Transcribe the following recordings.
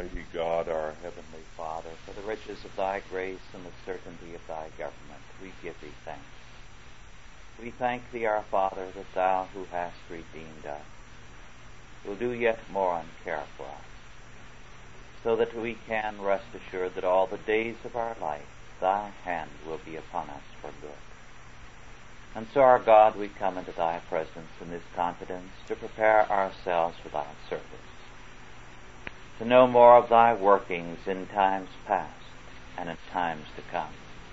Almighty God, our Heavenly Father, for the riches of thy grace and the certainty of thy government, we give thee thanks. We thank thee, our Father, that thou who hast redeemed us will do yet more in care for us, so that we can rest assured that all the days of our life thy hand will be upon us for good. And so, our God, we come into thy presence in this confidence to prepare ourselves for thy service, to know more of thy workings in times past and in times to come,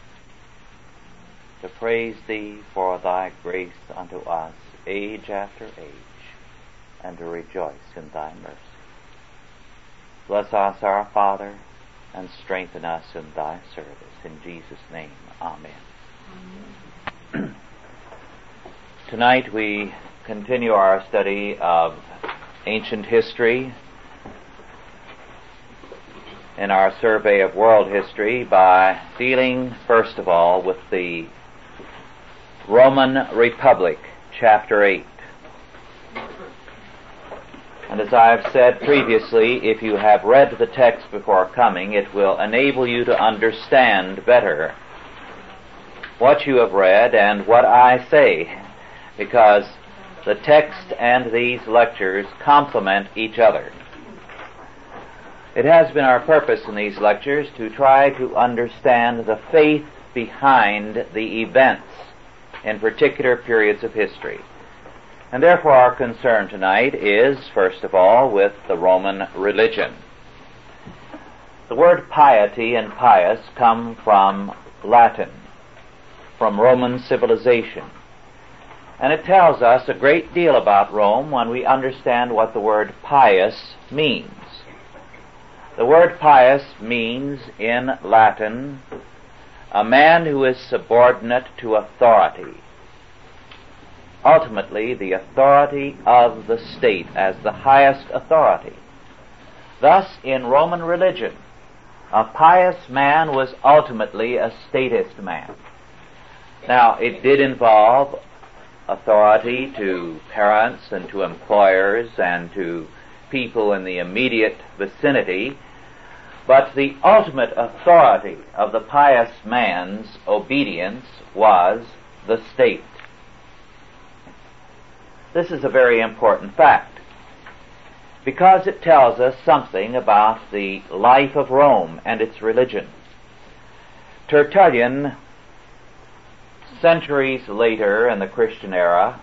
to praise thee for thy grace unto us age after age, and to rejoice in thy mercy. Bless us, our Father, and strengthen us in thy service. In Jesus' name, amen. Amen. Tonight we continue our study of ancient history in our survey of world history by dealing, first of all, with the Roman Republic, chapter 8. And as I've said previously, if you have read the text before coming, it will enable you to understand better what you have read and what I say, because the text and these lectures complement each other. It has been our purpose in these lectures to try to understand the faith behind the events in particular periods of history. And therefore our concern tonight is, first of all, with the Roman religion. The word piety and pious come from Latin, from Roman civilization. And it tells us a great deal about Rome when we understand what the word pious means. The word pious means, in Latin, a man who is subordinate to authority. Ultimately, the authority of the state as the highest authority. Thus, in Roman religion, a pious man was ultimately a statist man. Now, it did involve authority to parents and to employers and to people in the immediate vicinity, but the ultimate authority of the pious man's obedience was the state. This is a very important fact, because it tells us something about the life of Rome and its religion. Tertullian, centuries later in the Christian era,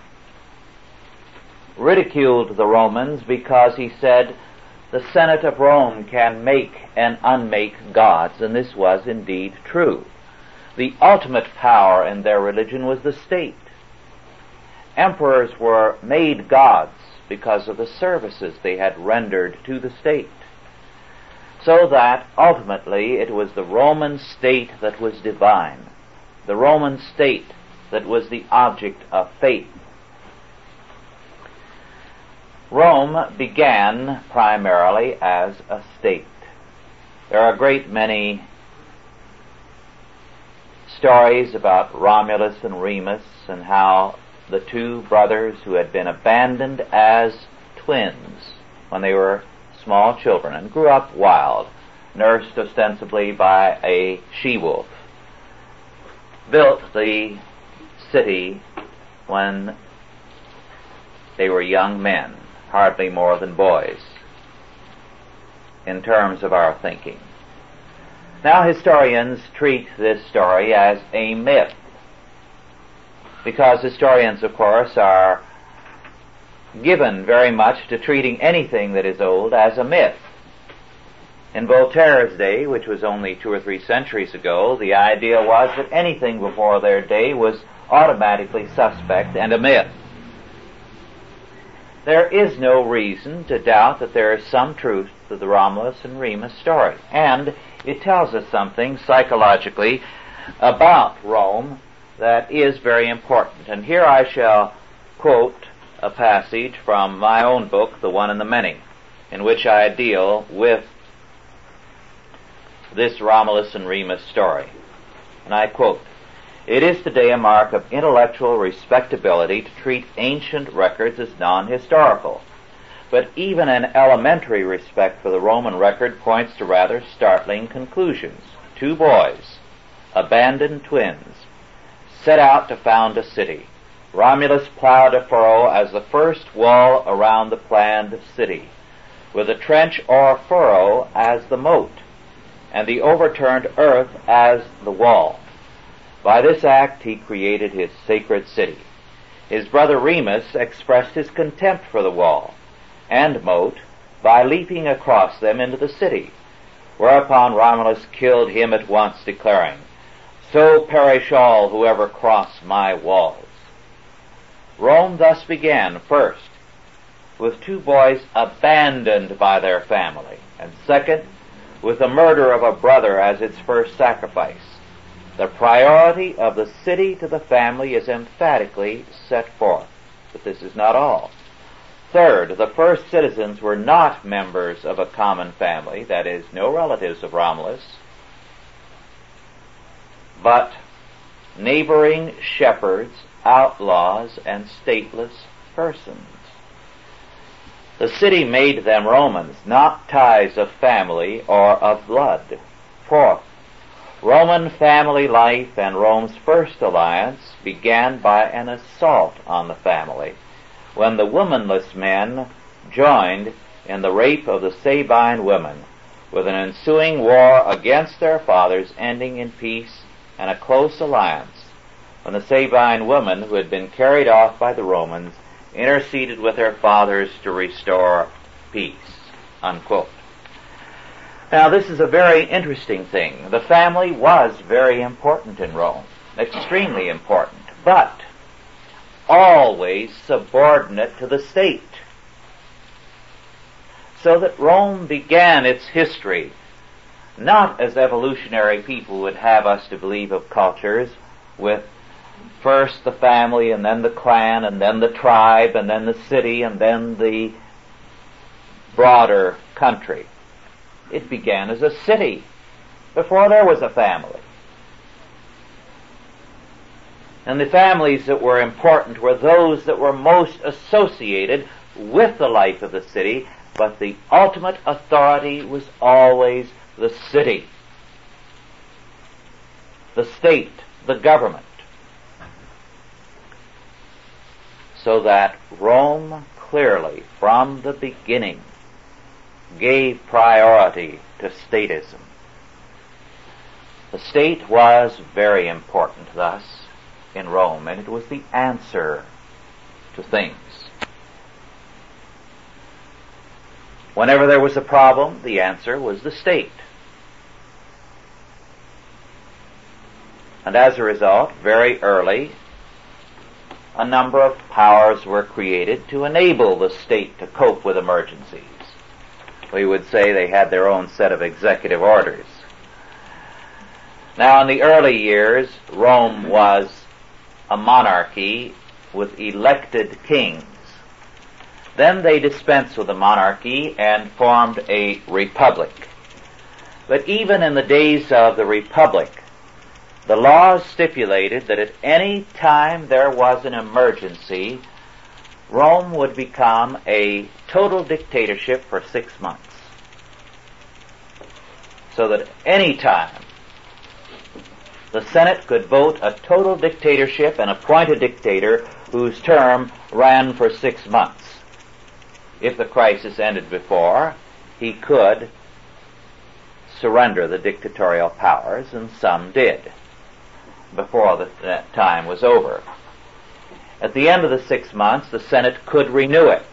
ridiculed the Romans because he said the Senate of Rome can make and unmake gods, and this was indeed true. The ultimate power in their religion was the state. Emperors were made gods because of the services they had rendered to the state, so that ultimately it was the Roman state that was divine, the Roman state that was the object of faith. Rome began primarily as a state. There are a great many stories about Romulus and Remus and how the two brothers who had been abandoned as twins when they were small children and grew up wild, nursed ostensibly by a she-wolf, built the city when they were young men, hardly more than boys, in terms of our thinking. Now historians treat this story as a myth, because historians, of course, are given very much to treating anything that is old as a myth. In Voltaire's day, which was only 2 or 3 centuries ago, the idea was that anything before their day was automatically suspect and a myth. There is no reason to doubt that there is some truth to the Romulus and Remus story, and it tells us something psychologically about Rome that is very important. And here I shall quote a passage from my own book, The One and the Many, in which I deal with this Romulus and Remus story. And I quote, "It is today a mark of intellectual respectability to treat ancient records as non-historical. But even an elementary respect for the Roman record points to rather startling conclusions. 2 boys, abandoned twins, set out to found a city. Romulus plowed a furrow as the first wall around the planned city, with a trench or furrow as the moat, and the overturned earth as the wall. By this act he created his sacred city. His brother Remus expressed his contempt for the wall and moat by leaping across them into the city, whereupon Romulus killed him at once, declaring, "So perish all who ever cross my walls." Rome thus began, first, with 2 boys abandoned by their family, and second, with the murder of a brother as its first sacrifice. The priority of the city to the family is emphatically set forth, but this is not all. Third, the first citizens were not members of a common family, that is, no relatives of Romulus, but neighboring shepherds, outlaws, and stateless persons. The city made them Romans, not ties of family or of blood. Fourth, Roman family life and Rome's first alliance began by an assault on the family, when the womanless men joined in the rape of the Sabine women, with an ensuing war against their fathers ending in peace and a close alliance, when the Sabine women, who had been carried off by the Romans, interceded with their fathers to restore peace. Unquote. Now, this is a very interesting thing. The family was very important in Rome, extremely important, but always subordinate to the state. So that Rome began its history not as evolutionary people would have us to believe of cultures, with first the family and then the clan and then the tribe and then the city and then the broader country. It began as a city before there was a family. And the families that were important were those that were most associated with the life of the city, but the ultimate authority was always the city, the state, the government. So that Rome clearly, from the beginning, gave priority to statism. The state was very important thus in Rome, and it was the answer to things. Whenever there was a problem, the answer was the state. And as a result, very early, a number of powers were created to enable the state to cope with emergencies. We would say they had their own set of executive orders. Now, in the early years, Rome was a monarchy with elected kings. Then they dispensed with the monarchy and formed a republic. But even in the days of the republic, the laws stipulated that at any time there was an emergency, Rome would become a total dictatorship for 6 months. So that at any time, the Senate could vote a total dictatorship and appoint a dictator whose term ran for 6 months. If the crisis ended before, he could surrender the dictatorial powers, and some did, before that time was over. At the end of the 6 months, the Senate could renew it.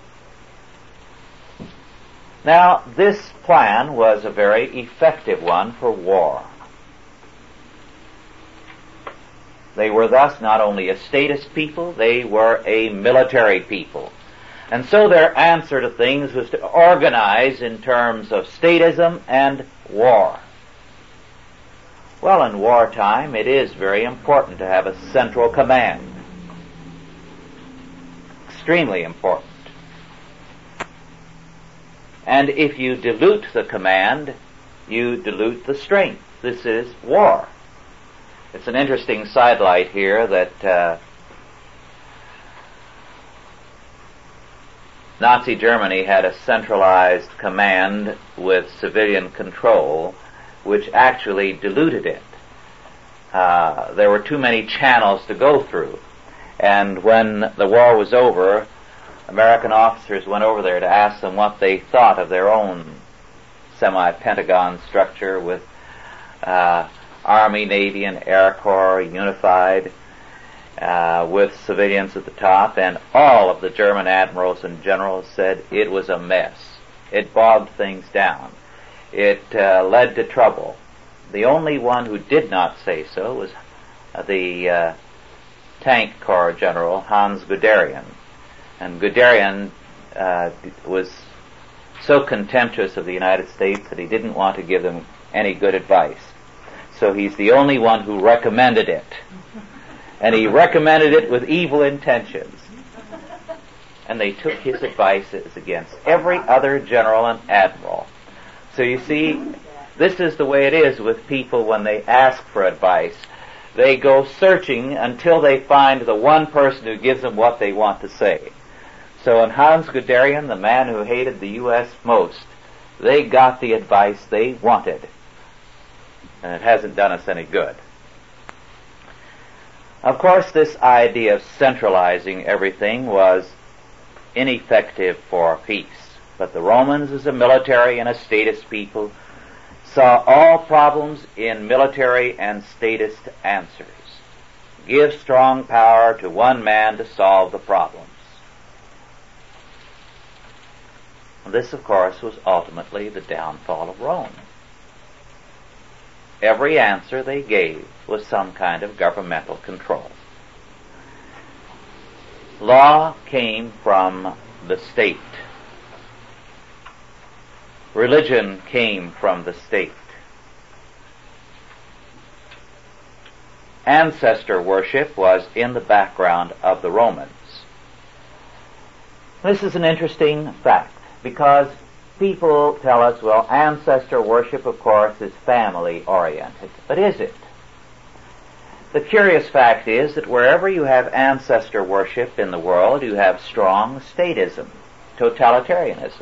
Now, this plan was a very effective one for war. They were thus not only a statist people, they were a military people. And so their answer to things was to organize in terms of statism and war. Well, in wartime, it is very important to have a central command. Extremely important. And if you dilute the command, you dilute the strength. This is war. It's an interesting sidelight here that Nazi Germany had a centralized command with civilian control, which actually diluted it. There were too many channels to go through. And when the war was over, American officers went over there to ask them what they thought of their own semi-Pentagon structure with Army, Navy, and Air Corps unified, with civilians at the top, and all of the German admirals and generals said it was a mess. It bogged things down. It led to trouble. The only one who did not say so was the Tank Corps General Hans Guderian. And Guderian was so contemptuous of the United States that he didn't want to give them any good advice. So he's the only one who recommended it. And he recommended it with evil intentions. And they took his advices against every other general and admiral. So you see, this is the way it is with people when they ask for advice. They go searching until they find the one person who gives them what they want to say. So in Hans Guderian, the man who hated the U.S. most, they got the advice they wanted. And it hasn't done us any good. Of course, this idea of centralizing everything was ineffective for peace. But the Romans, as a military and a statist people, saw all problems in military and statist answers. Give strong power to one man to solve the problems. This, of course, was ultimately the downfall of Rome. Every answer they gave was some kind of governmental control. Law came from the state. Religion came from the state. Ancestor worship was in the background of the Romans. This is an interesting fact, because people tell us, well, ancestor worship, of course, is family-oriented. But is it? The curious fact is that wherever you have ancestor worship in the world, you have strong statism, totalitarianism.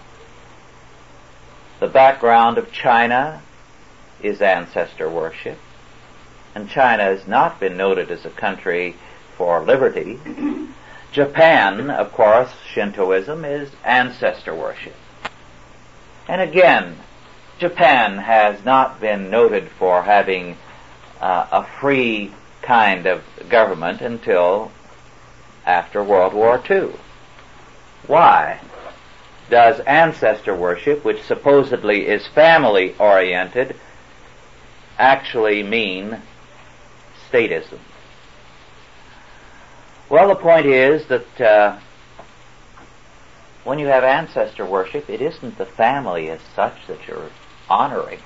The background of China is ancestor worship, and China has not been noted as a country for liberty. Japan, of course, Shintoism is ancestor worship. And again, Japan has not been noted for having a free kind of government until after World War II. Why does ancestor worship, which supposedly is family-oriented, actually mean statism? Well, the point is that when you have ancestor worship, it isn't the family as such that you're honoring.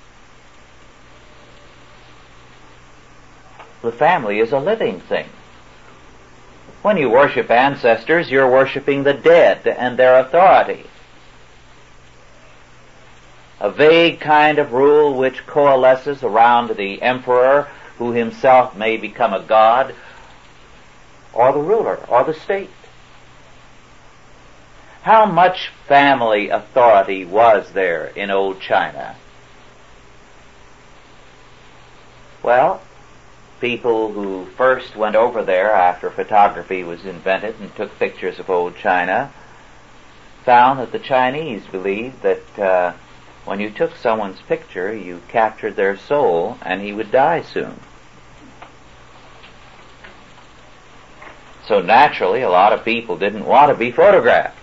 The family is a living thing. When you worship ancestors, you're worshiping the dead and their authority. A vague kind of rule which coalesces around the emperor, who himself may become a god, or the ruler, or the state. How much family authority was there in old China? Well, people who first went over there after photography was invented and took pictures of old China found that the Chinese believed that when you took someone's picture, you captured their soul and he would die soon. So naturally, a lot of people didn't want to be photographed.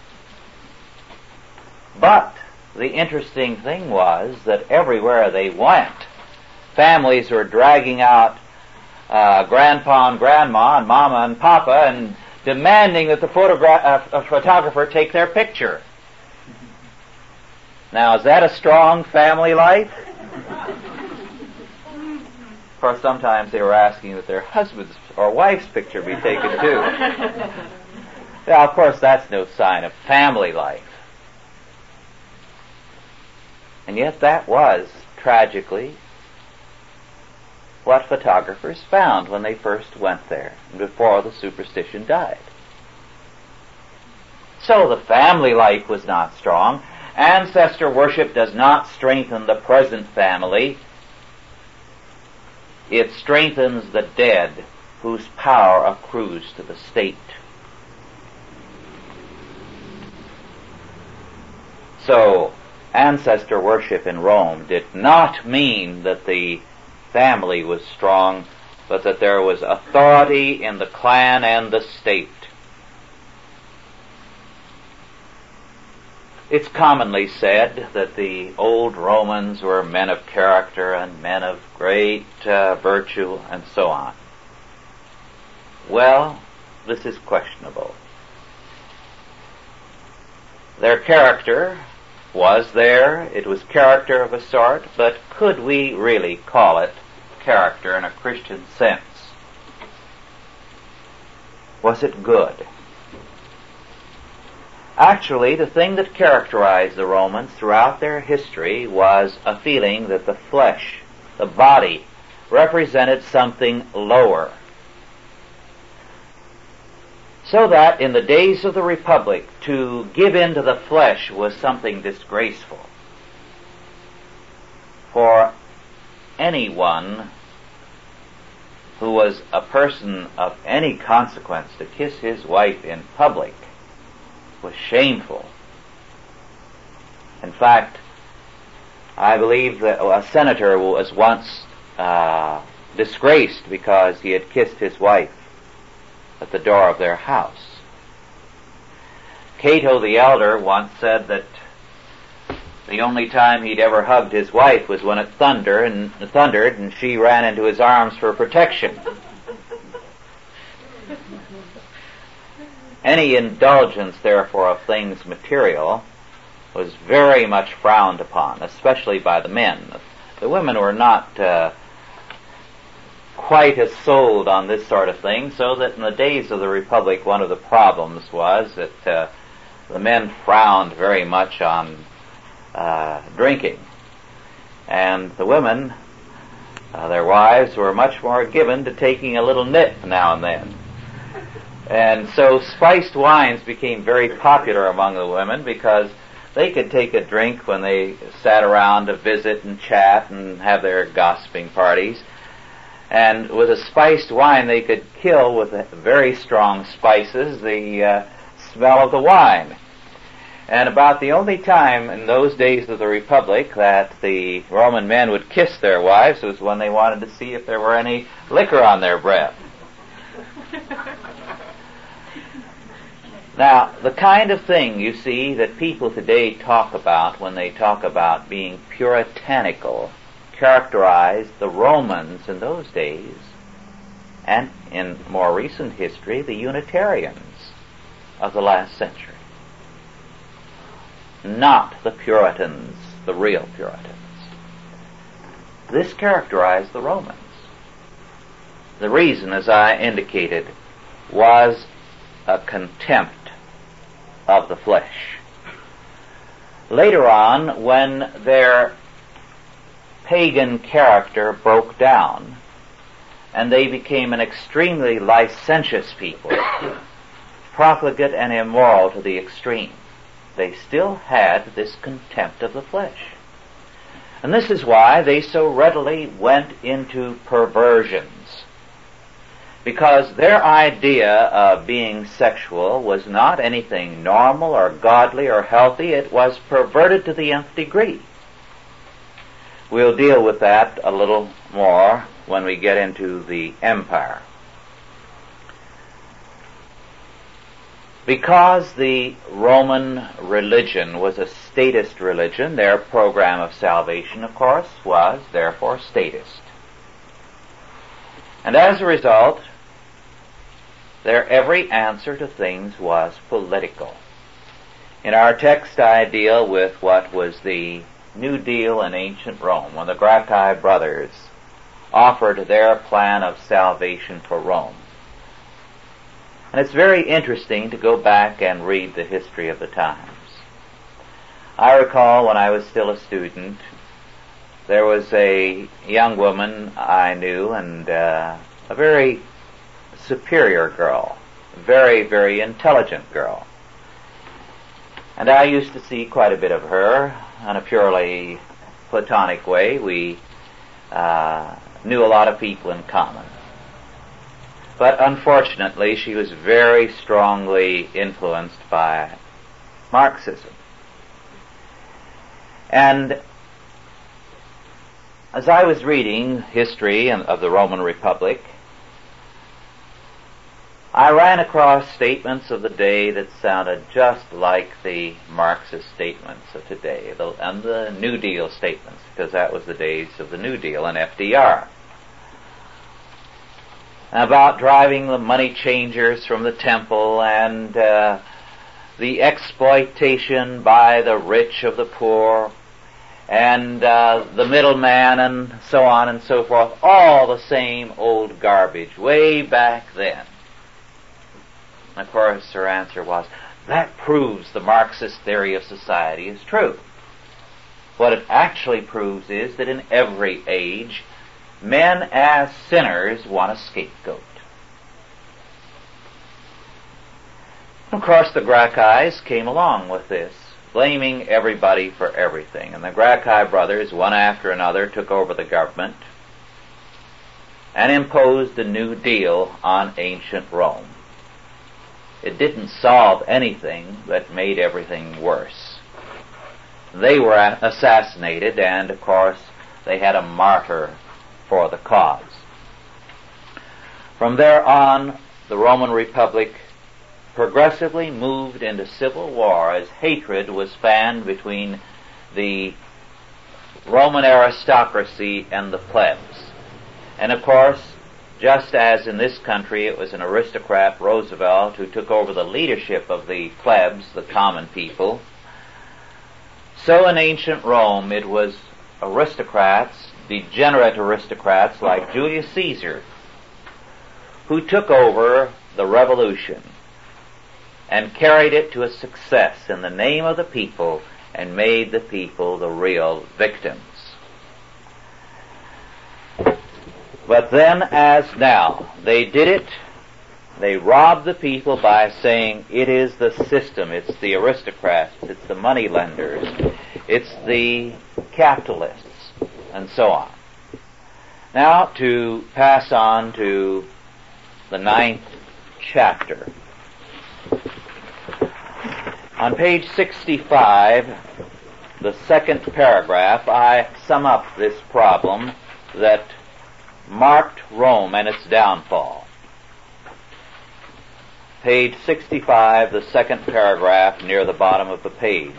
But the interesting thing was that everywhere they went, families were dragging out grandpa and grandma and mama and papa and demanding that the photographer take their picture. Now, is that a strong family life? Of course, sometimes they were asking that their husband's or wife's picture be taken too. Now, of course, that's no sign of family life. And yet that was, tragically, what photographers found when they first went there, before the superstition died. So the family life was not strong. Ancestor worship does not strengthen the present family. It strengthens the dead whose power accrues to the state. So, ancestor worship in Rome did not mean that the family was strong, but that there was authority in the clan and the state. It's commonly said that the old Romans were men of character and men of great virtue and so on. Well, this is questionable. Their character was there, it was character of a sort, but could we really call it character in a Christian sense? Was it good? Actually, the thing that characterized the Romans throughout their history was a feeling that the flesh, the body, represented something lower. So that in the days of the Republic, to give in to the flesh was something disgraceful. For anyone who was a person of any consequence to kiss his wife in public was shameful. In fact, I believe that a senator was once disgraced because he had kissed his wife at the door of their house. Cato the Elder once said that the only time he'd ever hugged his wife was when it thundered and she ran into his arms for protection. Any indulgence, therefore, of things material was very much frowned upon, especially by the men. The women were not quite as sold on this sort of thing, so that in the days of the Republic, one of the problems was that the men frowned very much on drinking. And the women, their wives, were much more given to taking a little nip now and then. And so spiced wines became very popular among the women because they could take a drink when they sat around to visit and chat and have their gossiping parties. And with a spiced wine they could kill with very strong spices the smell of the wine. And about the only time in those days of the Republic that the Roman men would kiss their wives was when they wanted to see if there were any liquor on their breath. Now, the kind of thing, you see, that people today talk about when they talk about being puritanical characterized the Romans in those days, and in more recent history, the Unitarians of the last century. Not the Puritans, the real Puritans. This characterized the Romans. The reason, as I indicated, was a contempt of the flesh. Later on, when their pagan character broke down and they became an extremely licentious people, profligate and immoral to the extreme, they still had this contempt of the flesh. And this is why they so readily went into perversions. Because their idea of being sexual was not anything normal or godly or healthy, it was perverted to the nth degree. We'll deal with that a little more when we get into the empire. Because the Roman religion was a statist religion, their program of salvation, of course, was therefore statist. And as a result, their every answer to things was political. In our text, I deal with what was the New Deal in ancient Rome, when the Gracchi brothers offered their plan of salvation for Rome. And it's very interesting to go back and read the history of the times. I recall when I was still a student, there was a young woman I knew, and a very superior girl, very, very intelligent girl. And I used to see quite a bit of her in a purely platonic way. We knew a lot of people in common. But unfortunately, she was very strongly influenced by Marxism. And as I was reading history of the Roman Republic, I ran across statements of the day that sounded just like the Marxist statements of today, and the New Deal statements, because that was the days of the New Deal and FDR. About driving the money changers from the temple and the exploitation by the rich of the poor and the middleman and so on and so forth, all the same old garbage way back then. And of course, her answer was, that proves the Marxist theory of society is true. What it actually proves is that in every age, men as sinners want a scapegoat. Of course, the Gracchis came along with this, blaming everybody for everything. And the Gracchi brothers, one after another, took over the government and imposed a New Deal on ancient Rome. It didn't solve anything, but made everything worse. They were assassinated, and of course, they had a martyr for the cause. From there on, the Roman Republic progressively moved into civil war as hatred was fanned between the Roman aristocracy and the plebs. And of course, just as in this country it was an aristocrat, Roosevelt, who took over the leadership of the plebs, the common people, so in ancient Rome it was aristocrats, degenerate aristocrats like Julius Caesar, who took over the revolution and carried it to a success in the name of the people and made the people the real victims. But then, as now, they did it. They robbed the people by saying it is the system, it's the aristocrats, it's the money lenders, it's the capitalists, and so on. Now, to pass on to the 9th chapter. On page 65, the second paragraph, I sum up this problem that marked Rome and its downfall. Page 65, the second paragraph near the bottom of the page.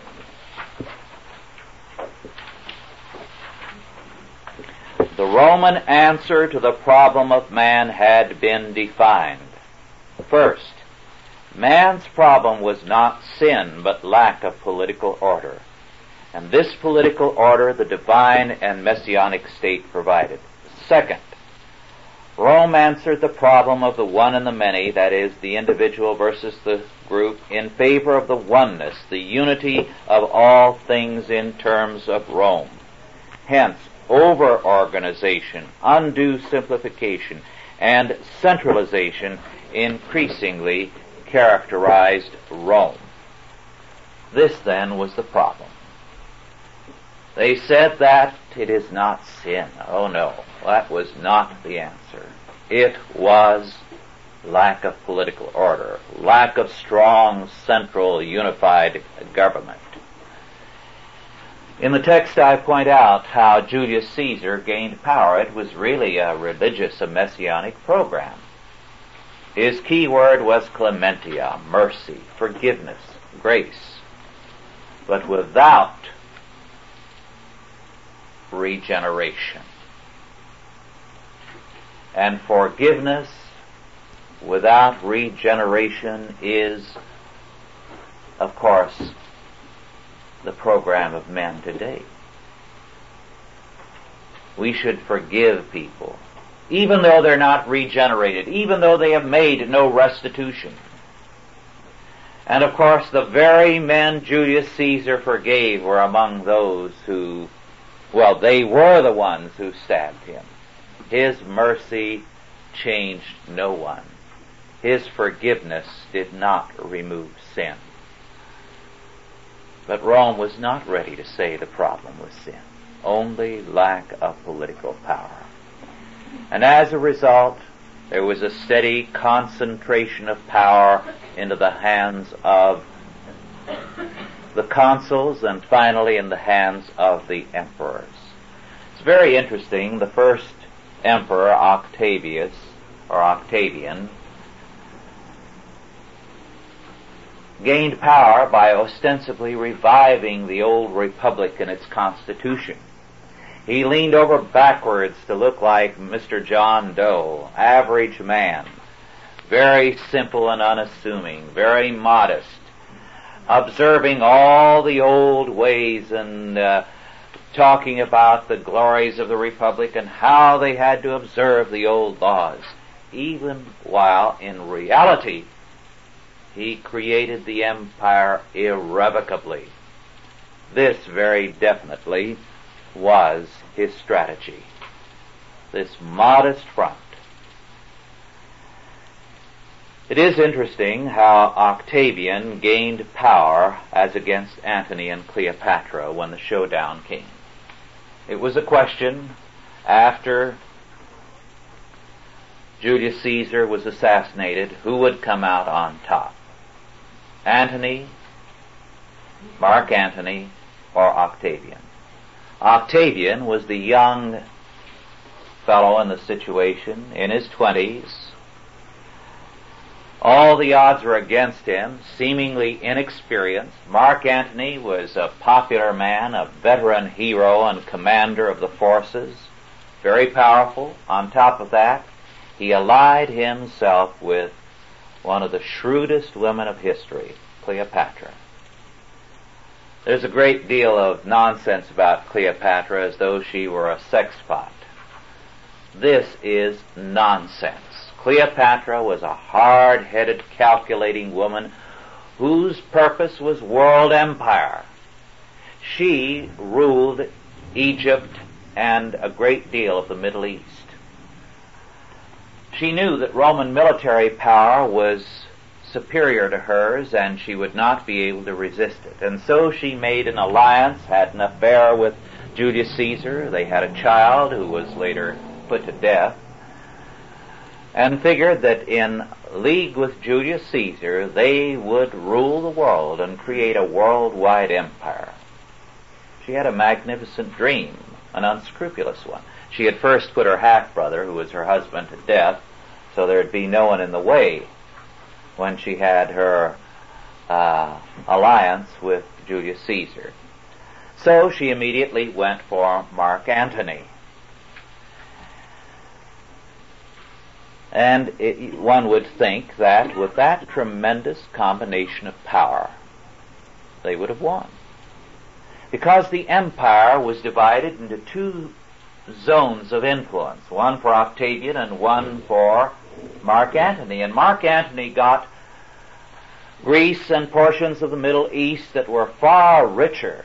The Roman answer to the problem of man had been defined. First, man's problem was not sin, but lack of political order. And this political order the divine and messianic state provided. Second, Rome answered the problem of the one and the many, that is, the individual versus the group, in favor of the oneness, the unity of all things in terms of Rome. Hence, over-organization, undue simplification, and centralization increasingly characterized Rome. This, then, was the problem. They said that it is not sin. Oh no, that was not the answer. It was lack of political order, lack of strong, central, unified government. In the text I point out how Julius Caesar gained power. It was really a religious, a messianic program. His key word was clementia, mercy, forgiveness, grace, but without regeneration. And forgiveness without regeneration is, of course, the program of men today. We should forgive people, even though they're not regenerated, even though they have made no restitution. And of course, the very men Julius Caesar forgave were among those who, well, they were the ones who stabbed him. His mercy changed no one. His forgiveness did not remove sin. But Rome was not ready to say the problem was sin, only lack of political power. And as a result, there was a steady concentration of power into the hands of the consuls and finally in the hands of the emperors. It's very interesting. The first emperor, Octavian, gained power by ostensibly reviving the old republic and its constitution. He leaned over backwards to look like Mr. John Doe, average man, very simple and unassuming, very modest, observing all the old ways and talking about the glories of the republic and how they had to observe the old laws, even while in reality he created the empire irrevocably. This very definitely was his strategy, this modest front. It is interesting how Octavian gained power as against Antony and Cleopatra when the showdown came. It was a question after Julius Caesar was assassinated, who would come out on top? Antony, Mark Antony, or Octavian? Octavian was the young fellow in the situation, in his 20s. All the odds were against him, seemingly inexperienced. Mark Antony was a popular man, a veteran hero and commander of the forces, very powerful. On top of that, he allied himself with one of the shrewdest women of history, Cleopatra. There's a great deal of nonsense about Cleopatra as though she were a sex pot. This is nonsense. Cleopatra was a hard-headed, calculating woman whose purpose was world empire. She ruled Egypt and a great deal of the Middle East. She knew that Roman military power was superior to hers and she would not be able to resist it. And so she made an alliance, had an affair with Julius Caesar. They had a child who was later put to death, and figured that in league with Julius Caesar they would rule the world and create a worldwide empire. She had a magnificent dream, an unscrupulous one. She had first put her half-brother, who was her husband, to death, so there'd be no one in the way when she had her alliance with Julius Caesar. So she immediately went for Mark Antony. And one would think that with that tremendous combination of power, they would have won. Because the empire was divided into two zones of influence, one for Octavian and one for Mark Antony. And Mark Antony got Greece and portions of the Middle East that were far richer.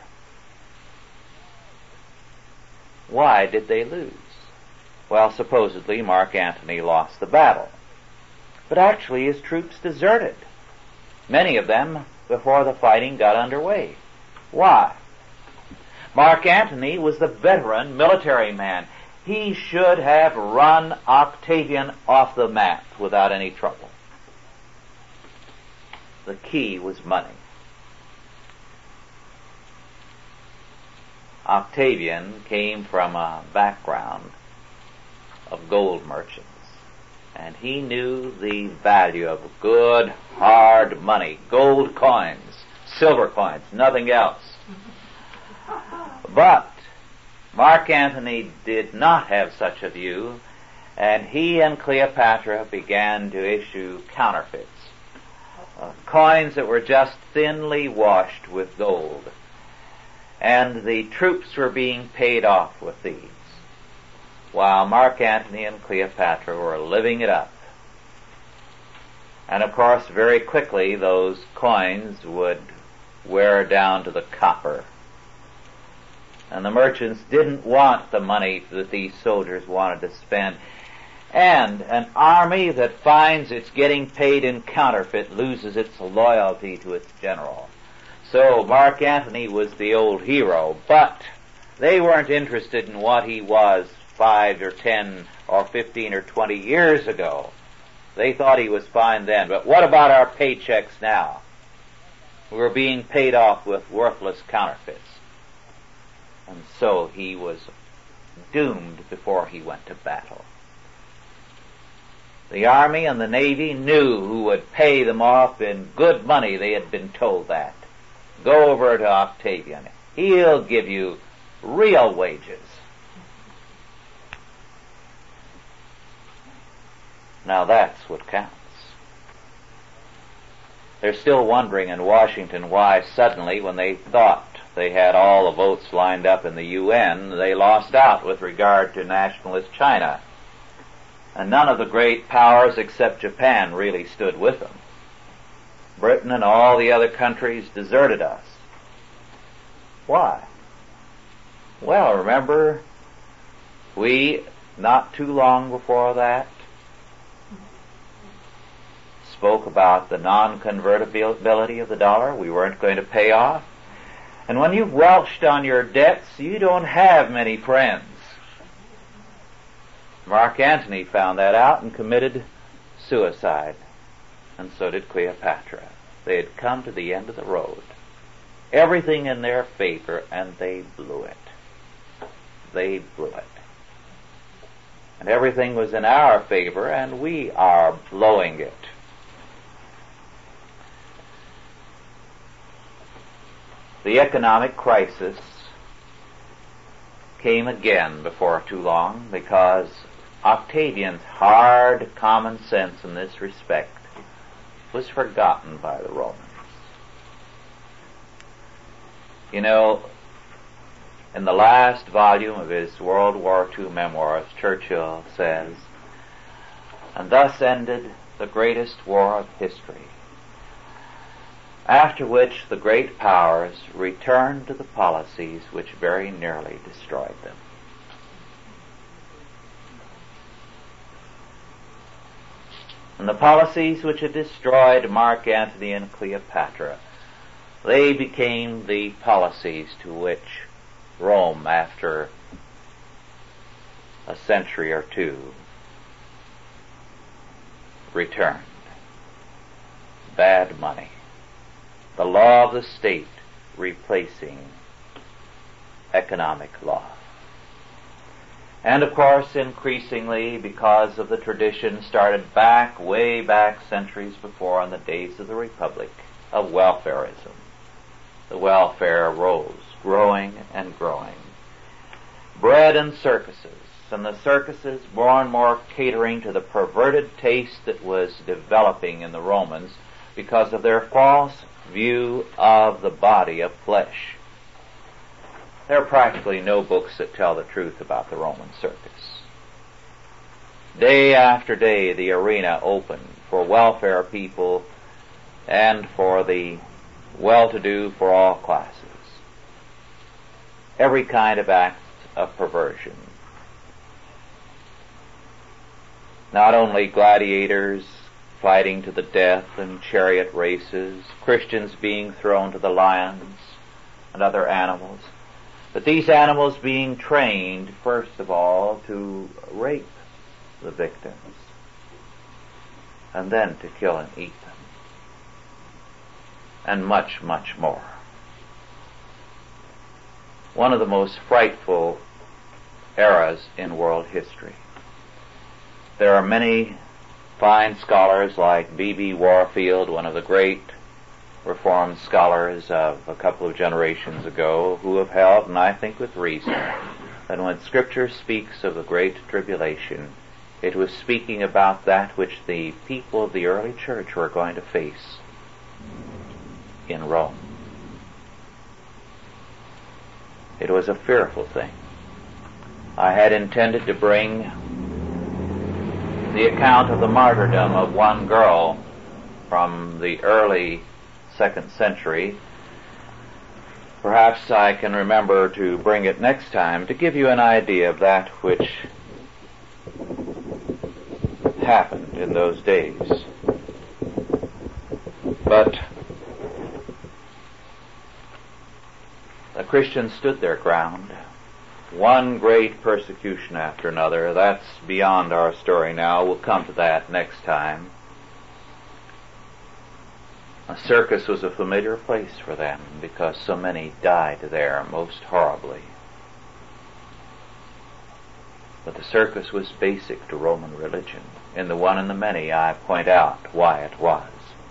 Why did they lose? Well, supposedly Mark Antony lost the battle. But actually his troops deserted, many of them before the fighting got underway. Why? Mark Antony was the veteran military man. He should have run Octavian off the map without any trouble. The key was money. Octavian came from a background of gold merchants, and he knew the value of good, hard money, gold coins, silver coins, nothing else. But Mark Antony did not have such a view, and he and Cleopatra began to issue counterfeits, coins that were just thinly washed with gold, and the troops were being paid off with these, while Mark Antony and Cleopatra were living it up. And of course, very quickly those coins would wear down to the copper. And the merchants didn't want the money that these soldiers wanted to spend. And an army that finds it's getting paid in counterfeit loses its loyalty to its general. So Mark Antony was the old hero, but they weren't interested in what he was 5 or 10 or 15 or 20 years ago. They thought he was fine then, but what about our paychecks now? We were being paid off with worthless counterfeits. And so he was doomed before he went to battle. The Army and the Navy knew who would pay them off in good money. They had been told that. Go over to Octavian. He'll give you real wages. Now that's what counts. They're still wondering in Washington why suddenly, when they thought they had all the votes lined up in the UN, they lost out with regard to nationalist China. And none of the great powers except Japan really stood with them. Britain and all the other countries deserted us. Why? Well, remember, we, not too long before that, spoke about the non-convertibility of the dollar. We weren't going to pay off. And when you've welched on your debts, you don't have many friends. Mark Antony found that out and committed suicide. And so did Cleopatra. They had come to the end of the road. Everything in their favor, and they blew it. They blew it. And everything was in our favor, and we are blowing it. The economic crisis came again before too long because Octavian's hard common sense in this respect was forgotten by the Romans. You know, in the last volume of his World War II memoirs, Churchill says, "And thus ended the greatest war of history, after which the great powers returned to the policies which very nearly destroyed them." And the policies which had destroyed Mark Antony and Cleopatra, they became the policies to which Rome, after a century or two, returned. Bad money. The law of the state replacing economic law. And of course, increasingly, because of the tradition started way back centuries before in the days of the Republic, of welfarism, the welfare rose, growing and growing. Bread and circuses, and the circuses more and more catering to the perverted taste that was developing in the Romans because of their false view of the body of flesh. There are practically no books that tell the truth about the Roman circus. Day after day, the arena opened for welfare people and for the well-to-do for all classes. Every kind of act of perversion. Not only gladiators fighting to the death and chariot races, Christians being thrown to the lions and other animals, but these animals being trained, first of all, to rape the victims, and then to kill and eat them, and much, much more. One of the most frightful eras in world history. There are many fine scholars like B.B. Warfield, one of the great Reformed scholars of a couple of generations ago, who have held, and I think with reason, that when Scripture speaks of the Great Tribulation, it was speaking about that which the people of the early church were going to face in Rome. It was a fearful thing. I had intended to bring the account of the martyrdom of one girl from the early 2nd century. Perhaps I can remember to bring it next time to give you an idea of that which happened in those days. But The Christians stood their ground. One great persecution after another. That's beyond our story now. We'll come to that next time. A circus was a familiar place for them because so many died there most horribly. But the circus was basic to Roman religion. In The One and the Many, I point out why it was.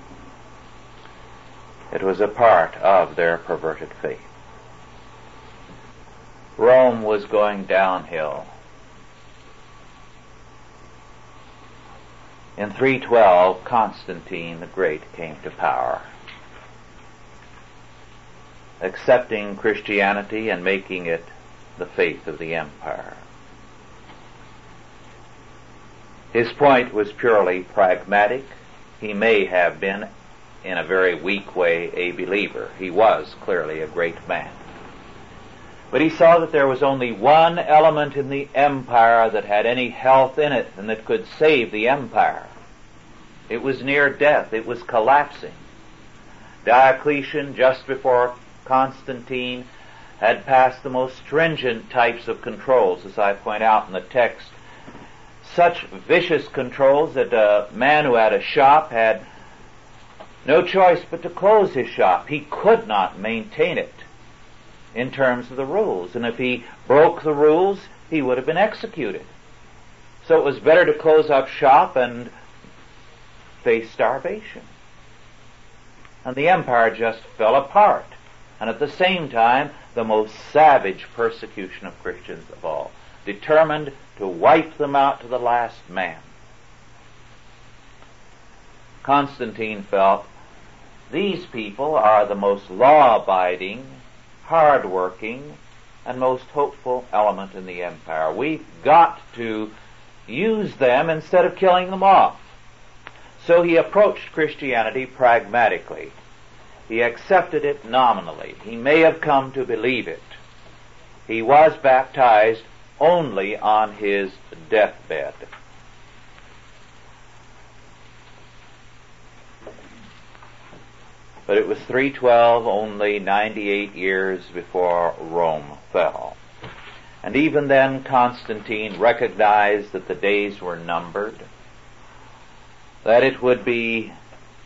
It was a part of their perverted faith. Rome was going downhill. In 312, Constantine the Great came to power, accepting Christianity and making it the faith of the empire. His point was purely pragmatic. He may have been, in a very weak way, a believer. He was clearly a great man. But he saw that there was only one element in the empire that had any health in it and that could save the empire. It was near death. It was collapsing. Diocletian, just before Constantine, had passed the most stringent types of controls, as I point out in the text. Such vicious controls that a man who had a shop had no choice but to close his shop. He could not maintain it in terms of the rules, and if he broke the rules, he would have been executed. So it was better to close up shop and face starvation. And the empire just fell apart, and at the same time, the most savage persecution of Christians of all, determined to wipe them out to the last man. Constantine felt, these people are the most law-abiding, hard-working, and most hopeful element in the empire. We've got to use them instead of killing them off. So he approached Christianity pragmatically. He accepted it nominally. He may have come to believe it. He was baptized only on his deathbed. But it was 312, only 98 years before Rome fell. And even then Constantine recognized that the days were numbered, that it would be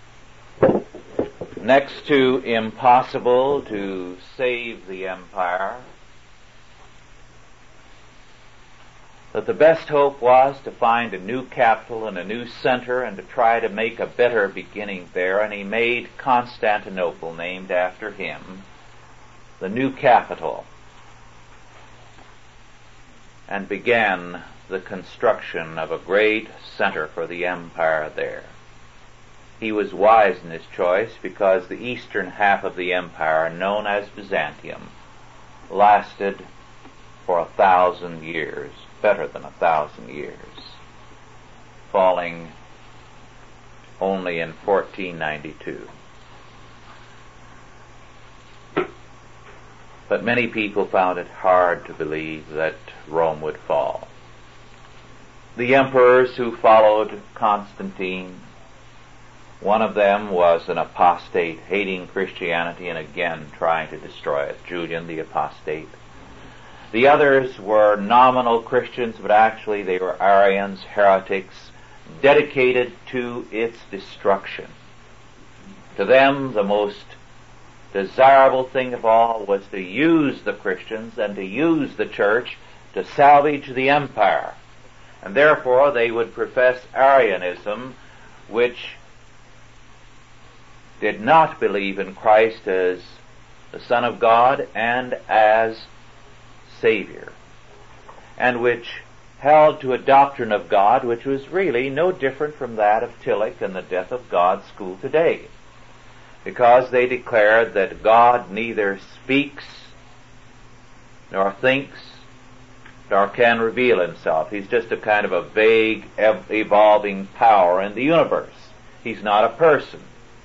next to impossible to save the empire, that the best hope was to find a new capital and a new center and to try to make a better beginning there, and he made Constantinople, named after him, the new capital, and began the construction of a great center for the empire there. He was wise in his choice because the eastern half of the empire, known as Byzantium, lasted for 1,000 years, better than 1,000 years, falling only in 1492. But many people found it hard to believe that Rome would fall. The emperors who followed Constantine, one of them was an apostate, hating Christianity and again trying to destroy it, Julian the Apostate. The others were nominal Christians, but actually they were Arians, heretics, dedicated to its destruction. To them, the most desirable thing of all was to use the Christians and to use the church to salvage the empire. And therefore they would profess Arianism, which did not believe in Christ as the Son of God and as Savior, and which held to a doctrine of God which was really no different from that of Tillich and the Death of God school today, because they declared that God neither speaks nor thinks nor can reveal himself. He's just a kind of a vague, evolving power in the universe. He's not a person.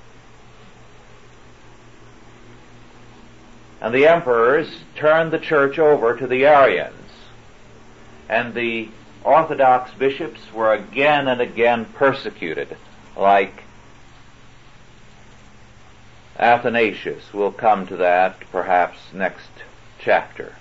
And the emperors turned the church over to the Arians. And the Orthodox bishops were again and again persecuted, like Athanasius. We'll come to that perhaps next chapter.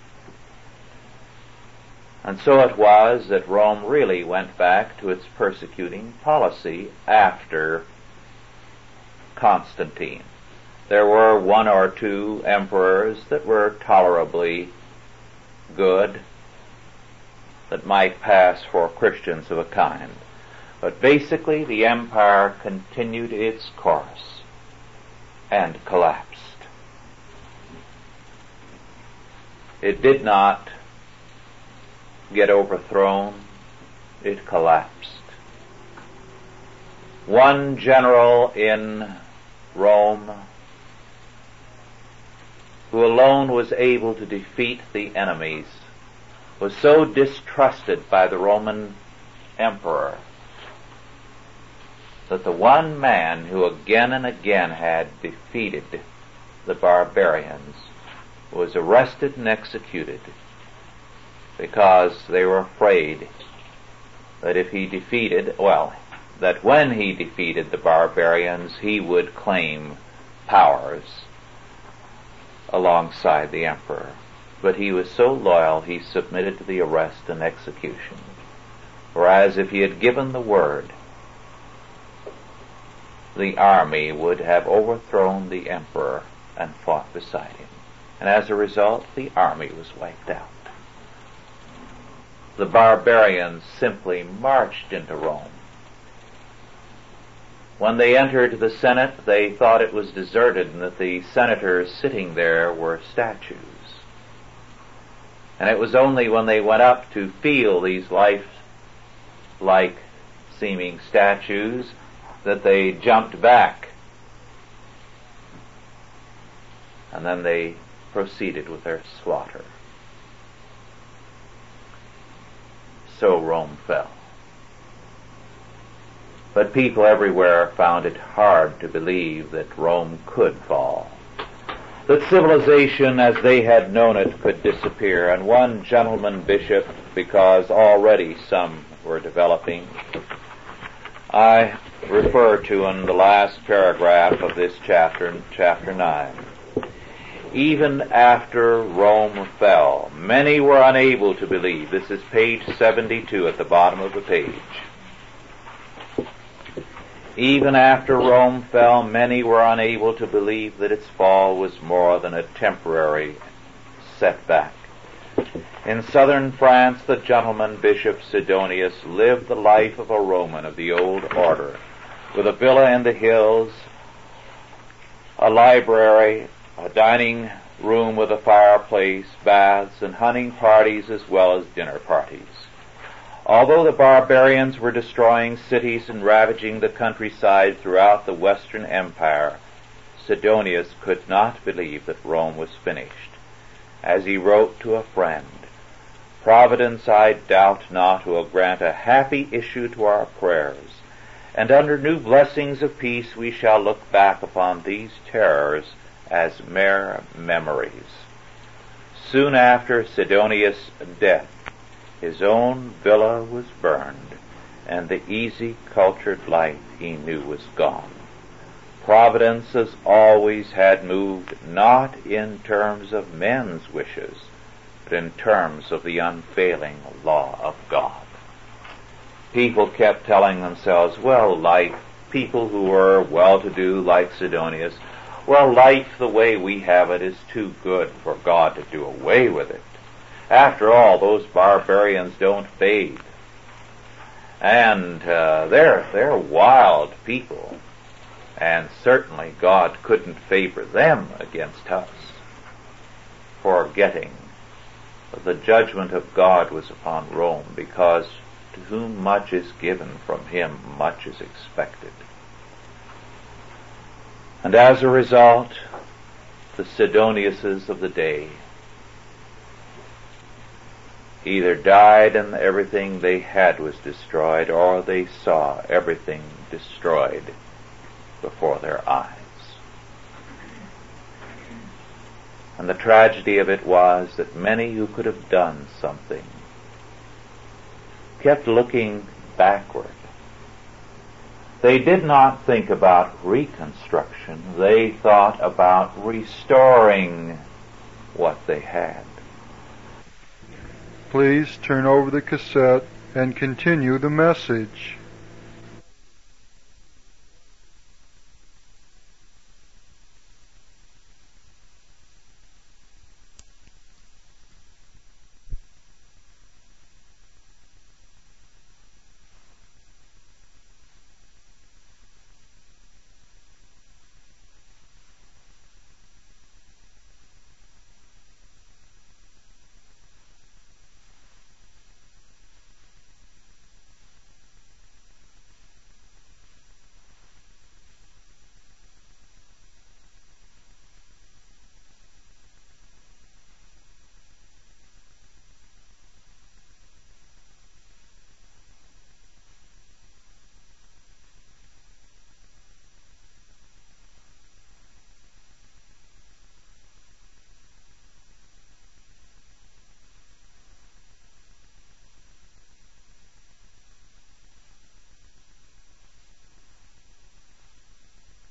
And so it was that Rome really went back to its persecuting policy after Constantine. There were one or two emperors that were tolerably good, that might pass for Christians of a kind. But basically the empire continued its course and collapsed. It did not get overthrown, it collapsed. One general in Rome, who alone was able to defeat the enemies, was so distrusted by the Roman emperor that the one man who again and again had defeated the barbarians was arrested and executed, because they were afraid that if he that when he defeated the barbarians, he would claim powers alongside the emperor. But he was so loyal, he submitted to the arrest and execution. Whereas if he had given the word, the army would have overthrown the emperor and fought beside him. And as a result, the army was wiped out. The barbarians simply marched into Rome. When they entered the Senate, they thought it was deserted and that the senators sitting there were statues. And it was only when they went up to feel these life-like seeming statues that they jumped back. And then they proceeded with their slaughter. So Rome fell. But people everywhere found it hard to believe that Rome could fall, that civilization as they had known it could disappear. And one gentleman bishop, because already some were developing, I refer to in the last paragraph of this chapter, chapter 9. Even after Rome fell, many were unable to believe. This is page 72 at the bottom of the page. Even after Rome fell, many were unable to believe that its fall was more than a temporary setback. In southern France, the gentleman Bishop Sidonius lived the life of a Roman of the old order, with a villa in the hills, a library, a dining room with a fireplace, baths, and hunting parties as well as dinner parties. Although the barbarians were destroying cities and ravaging the countryside throughout the Western Empire, Sidonius could not believe that Rome was finished. As he wrote to a friend, "Providence, I doubt not, will grant a happy issue to our prayers, and under new blessings of peace we shall look back upon these terrors as mere memories." Soon after Sidonius' death, his own villa was burned, and the easy, cultured life he knew was gone. Providence, as always, had moved not in terms of men's wishes, but in terms of the unfailing law of God. People kept telling themselves, people who were well-to-do like Sidonius, life the way we have it is too good for God to do away with it. After all, those barbarians don't bathe. And they're wild people. And certainly God couldn't favor them against us, forgetting that the judgment of God was upon Rome, because to whom much is given, from him much is expected. And as a result, the Sidoniuses of the day either died and everything they had was destroyed, or they saw everything destroyed before their eyes. And the tragedy of it was that many who could have done something kept looking backward They did not think about reconstruction. They thought about restoring what they had. Please turn over the cassette and continue the message.